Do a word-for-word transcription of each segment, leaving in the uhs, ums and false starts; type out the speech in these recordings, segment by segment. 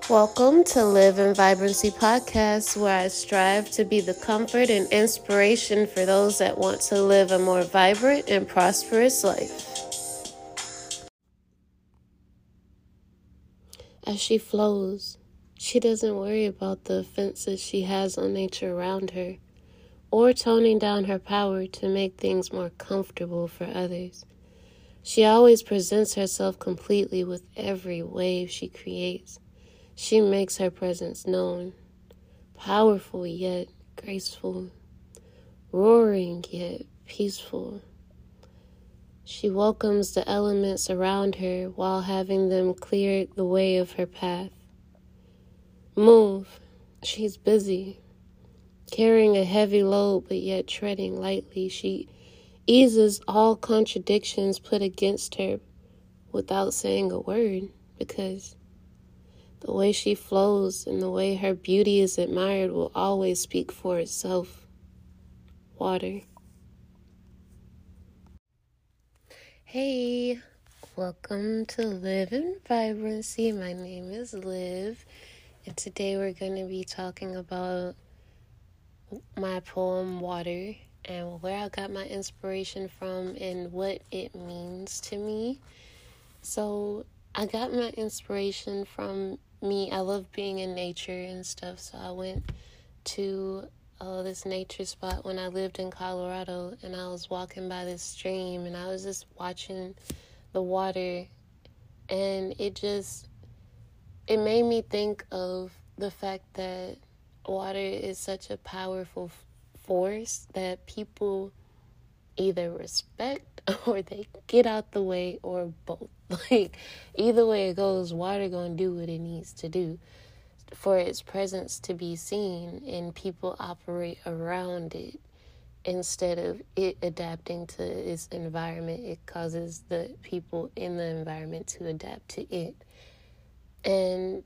Welcome to Live in Vibrancy Podcast, where I strive to be the comfort and inspiration for those that want to live a more vibrant and prosperous life. As she flows, she doesn't worry about the offenses she has on nature around her, or toning down her power to make things more comfortable for others. She always presents herself completely with every wave she creates. She makes her presence known, powerful yet graceful, roaring yet peaceful. She welcomes the elements around her while having them clear the way of her path. Move. She's busy, carrying a heavy load but yet treading lightly. She eases all contradictions put against her without saying a word, because the way she flows and the way her beauty is admired will always speak for itself. Water. Hey, welcome to Live in Vibrancy. My name is Liv, and today we're going to be talking about my poem, Water, and where I got my inspiration from and what it means to me. So, I got my inspiration from me. I love being in nature and stuff, so I went to uh, this nature spot when I lived in Colorado, and I was walking by this stream, and I was just watching the water, and it just, it made me think of the fact that water is such a powerful force that people either respect or they get out the way, or both. Like, either way it goes, water gonna do what it needs to do for its presence to be seen, and people operate around it instead of it adapting to its environment. It causes the people in the environment to adapt to it. And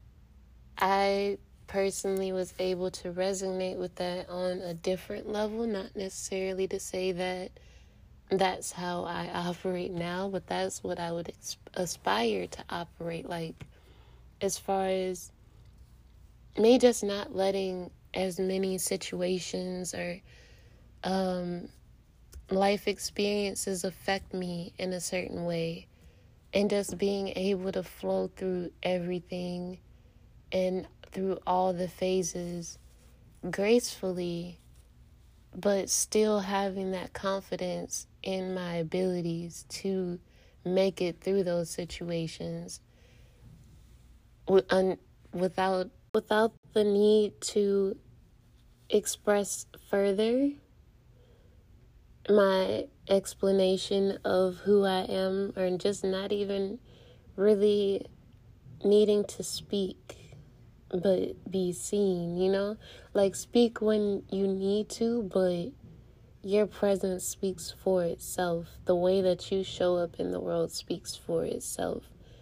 I personally was able to resonate with that on a different level, not necessarily to say that that's how I operate now, but that's what I would ex- aspire to operate like, as far as me just not letting as many situations or um, life experiences affect me in a certain way, and just being able to flow through everything and through all the phases gracefully, but still having that confidence in my abilities to make it through those situations without without the need to express further my explanation of who I am, or just not even really needing to speak, but be seen, you know? Like, speak when you need to, but your presence speaks for itself. The way that you show up in the world speaks for itself.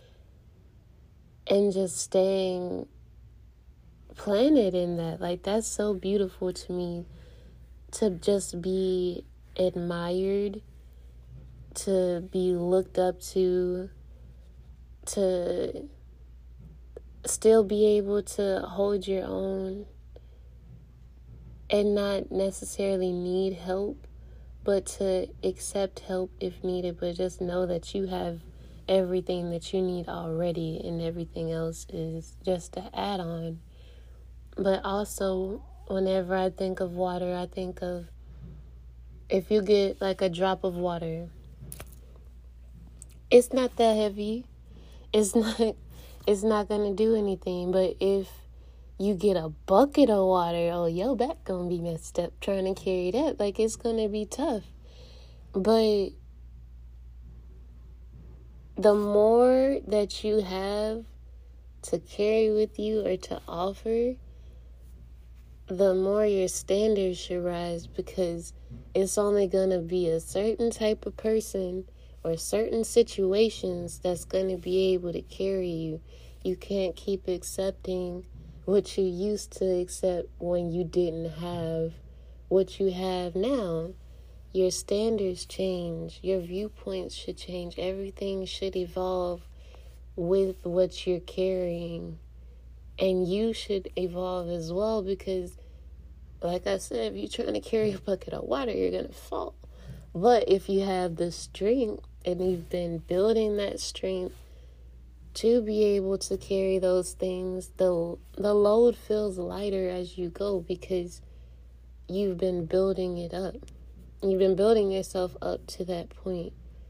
And just staying planted in that, like, that's so beautiful to me, to just be admired, to be looked up to, to still be able to hold your own and not necessarily need help, but to accept help if needed, but just know that you have everything that you need already, and everything else is just an add-on. But also, whenever I think of water, I think of, if you get like a drop of water, it's not that heavy. It's not, it's not going to do anything. But if you get a bucket of water, oh, your back going to be messed up trying to carry that. Like, it's going to be tough. But the more that you have to carry with you or to offer, the more your standards should rise, because it's only going to be a certain type of person or certain situations that's going to be able to carry you. You can't keep accepting what you used to accept when you didn't have what you have now. Your standards change. Your viewpoints should change. Everything should evolve with what you're carrying. And you should evolve as well, because like I said, if you're trying to carry a bucket of water, you're going to fall. But if you have the strength and you've been building that strength to be able to carry those things, the the load feels lighter as you go, because you've been building it up. You've been building yourself up to that point.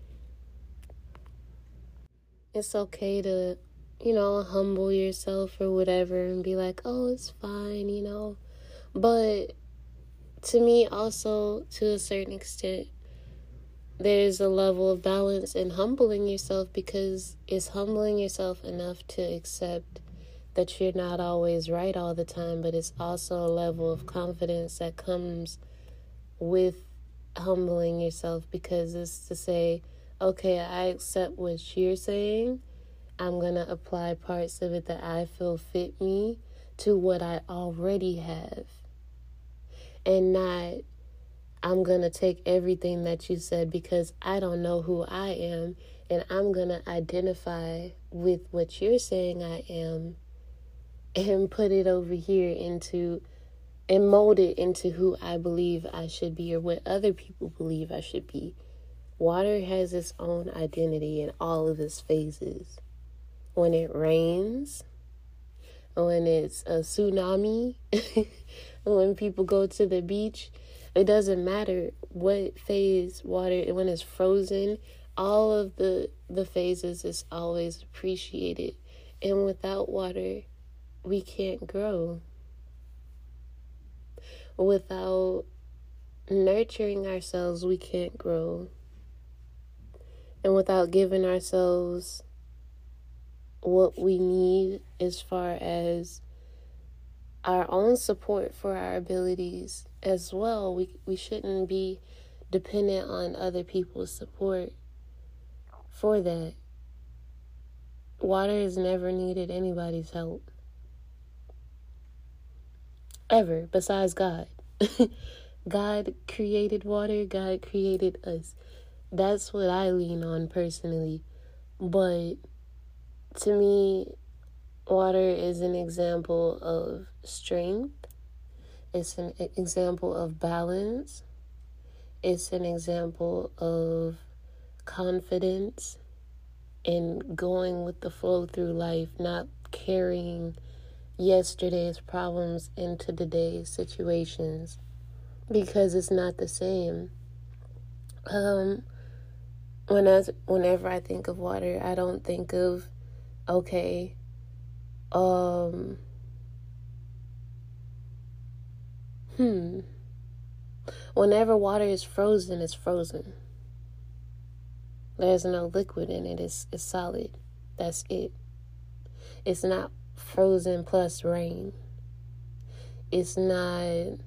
It's okay to, you know, humble yourself or whatever and be like, oh, it's fine, you know. But to me, also, to a certain extent, there's a level of balance in humbling yourself, because it's humbling yourself enough to accept that you're not always right all the time, but it's also a level of confidence that comes with humbling yourself, because it's to say, okay, I accept what you're saying. I'm going to apply parts of it that I feel fit me to what I already have. And not, I'm going to take everything that you said because I don't know who I am, and I'm going to identify with what you're saying I am and put it over here into, and mold it into who I believe I should be, or what other people believe I should be. Water has its own identity in all of its phases. When it rains, when it's a tsunami, when people go to the beach, it doesn't matter what phase water, when it's frozen, all of the, the phases is always appreciated. And without water, we can't grow. Without nurturing ourselves, we can't grow. And without giving ourselves what we need as far as our own support for our abilities as well, we we shouldn't be dependent on other people's support for that. Water has never needed anybody's help. Ever, besides God. God created water, God created us. That's what I lean on personally. But to me, water is an example of strength. It's an example of balance. It's an example of confidence and going with the flow through life, not carrying yesterday's problems into today's situations, because it's not the same. Um, when I, whenever I think of water, I don't think of, okay, um, hmm, whenever water is frozen, it's frozen. There's no liquid in it. It's, it's solid. That's it. It's not frozen plus rain. It's not a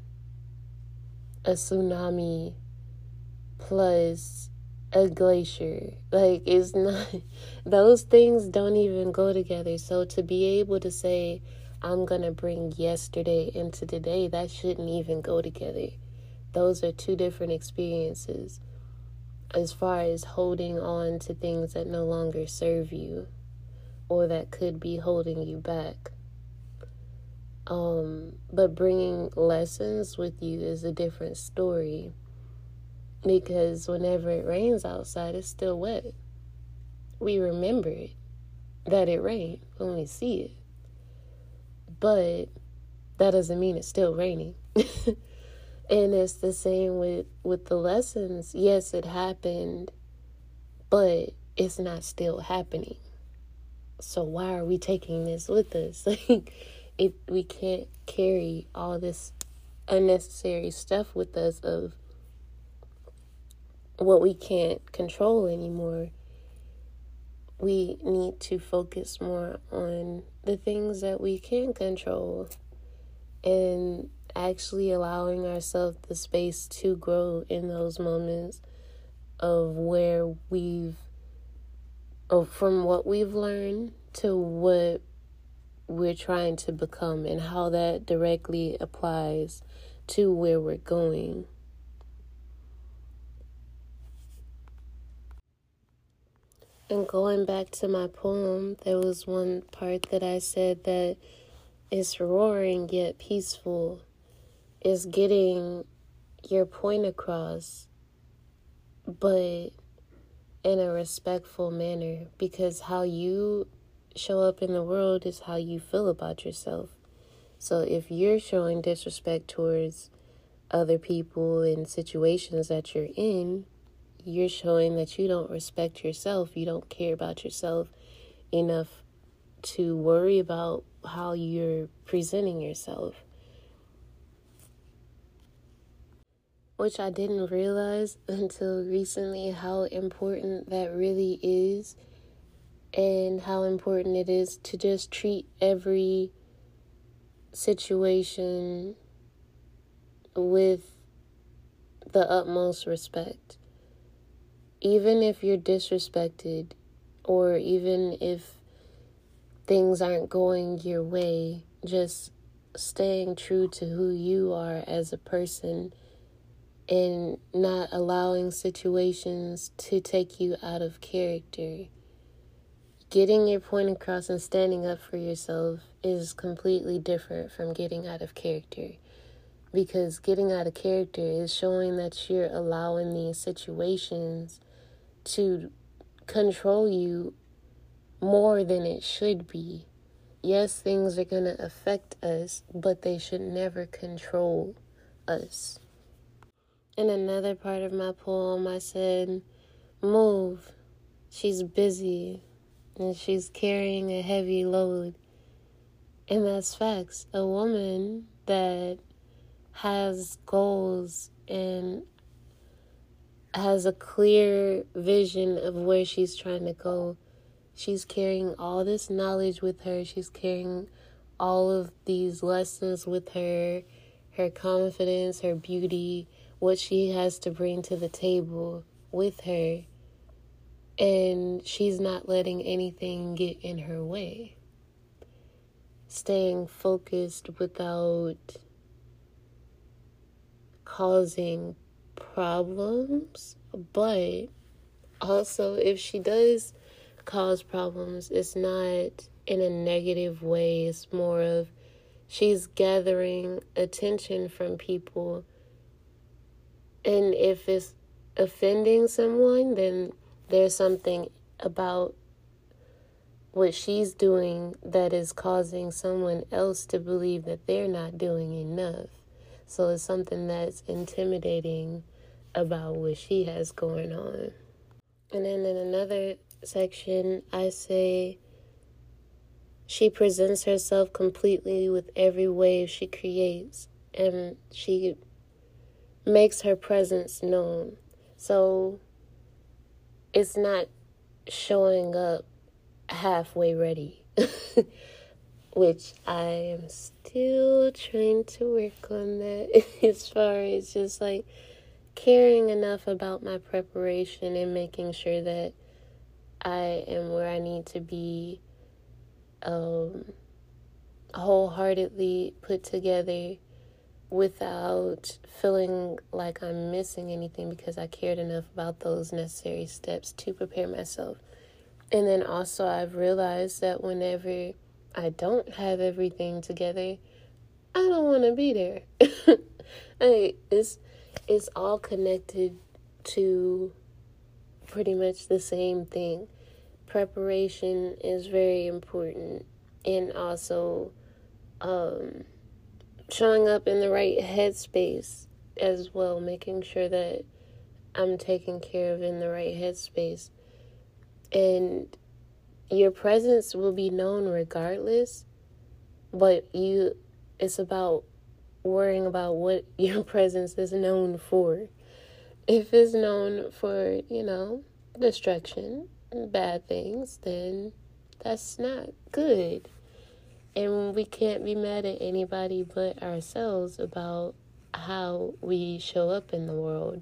tsunami plus a glacier. Like, it's not, those things don't even go together. So to be able to say, I'm going to bring yesterday into today, that shouldn't even go together. Those are two different experiences as far as holding on to things that no longer serve you or that could be holding you back. Um, but bringing lessons with you is a different story, because whenever it rains outside, it's still wet. We remember it, that it rained when we see it. But that doesn't mean it's still raining. And it's the same with, with the lessons. Yes, it happened, but it's not still happening. So why are we taking this with us? Like, it, we can't carry all this unnecessary stuff with us of what we can't control anymore. We need to focus more on the things that we can control and actually allowing ourselves the space to grow in those moments of where we've, of from what we've learned to what we're trying to become, and how that directly applies to where we're going. And going back to my poem, there was one part that I said that It's roaring yet peaceful. It's getting your point across, but in a respectful manner, because how you show up in the world is how you feel about yourself. So if you're showing disrespect towards other people and situations that you're in, you're showing that you don't respect yourself. You don't care about yourself enough to worry about how you're presenting yourself. Which I didn't realize until recently how important that really is, and how important it is to just treat every situation with the utmost respect. Even if you're disrespected, or even if things aren't going your way, just staying true to who you are as a person and not allowing situations to take you out of character. Getting your point across and standing up for yourself is completely different from getting out of character. Because getting out of character is showing that you're allowing these situations to control you more than it should be. Yes, things are going to affect us, but they should never control us. In another part of my poem, I said, move. She's busy and she's carrying a heavy load. And that's facts. A woman that has goals and has a clear vision of where she's trying to go. She's carrying all this knowledge with her. She's carrying all of these lessons with her, her confidence, her beauty, what she has to bring to the table with her. And she's not letting anything get in her way. Staying focused without causing problems. But also, if she does cause problems, it's not in a negative way. It's more of she's gathering attention from people. And if it's offending someone, then there's something about what she's doing that is causing someone else to believe that they're not doing enough. So it's something that's intimidating about what she has going on. And then in another section, I say, she presents herself completely with every wave she creates, and she makes her presence known. So it's not showing up halfway ready, which I am still trying to work on that as far as just like caring enough about my preparation and making sure that I am where I need to be, um, wholeheartedly put together without feeling like I'm missing anything, because I cared enough about those necessary steps to prepare myself. And then also I've realized that whenever I don't have everything together, I don't want to be there. Like, it's, it's all connected to pretty much the same thing. Preparation is very important, and also um, showing up in the right headspace as well, making sure that I'm taken care of in the right headspace. And your presence will be known regardless, but you, it's about worrying about what your presence is known for. If it's known for, you know, destruction, bad things, then that's not good. And we can't be mad at anybody but ourselves about how we show up in the world.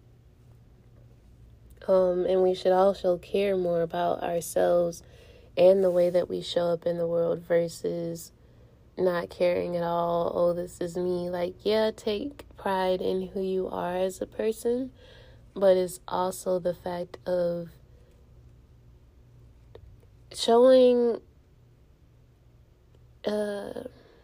Um, and we should also care more about ourselves and the way that we show up in the world versus not caring at all. Oh, this is me. Like, yeah, take pride in who you are as a person, but it's also the fact of showing, uh,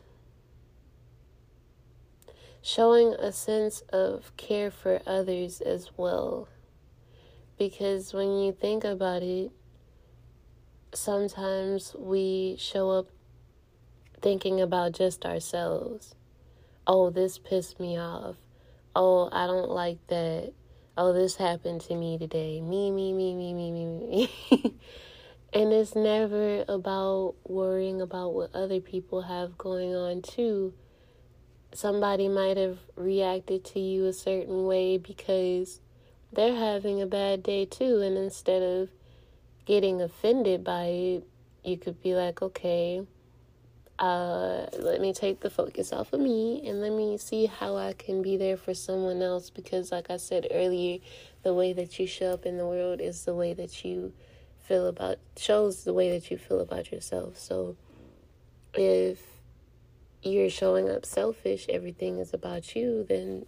showing a sense of care for others as well. Because when you think about it, sometimes we show up thinking about just ourselves. Oh, this pissed me off. Oh, I don't like that. Oh, this happened to me today. Me, me, me, me, me, me, me. And it's never about worrying about what other people have going on too. Somebody might have reacted to you a certain way because they're having a bad day too. And instead of getting offended by it, you could be like, okay, uh, let me take the focus off of me and let me see how I can be there for someone else. Because like I said earlier, the way that you show up in the world is the way that you feel about, shows the way that you feel about yourself. So if you're showing up selfish, everything is about you, then,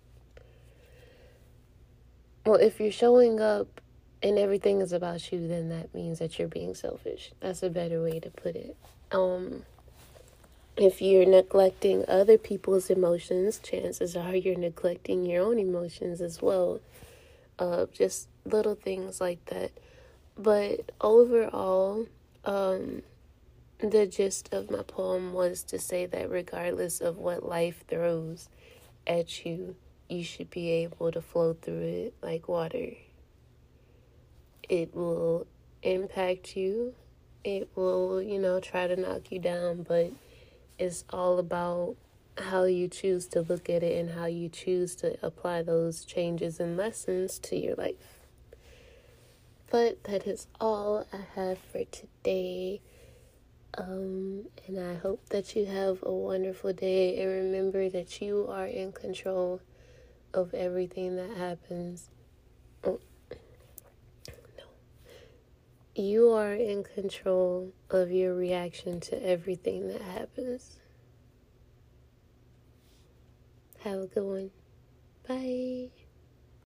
well, if you're showing up and everything is about you, then that means that you're being selfish. That's a better way to put it. Um, if you're neglecting other people's emotions, chances are you're neglecting your own emotions as well. Uh, just little things like that. But overall, um, the gist of my poem was to say that regardless of what life throws at you, you should be able to flow through it like water. It will impact you. It will, you know, try to knock you down, but it's all about how you choose to look at it and how you choose to apply those changes and lessons to your life. But that is all I have for today. Um, and I hope that you have a wonderful day. And remember that you are in control of everything that happens. Oh, no. You are in control of your reaction to everything that happens. Have a good one. Bye.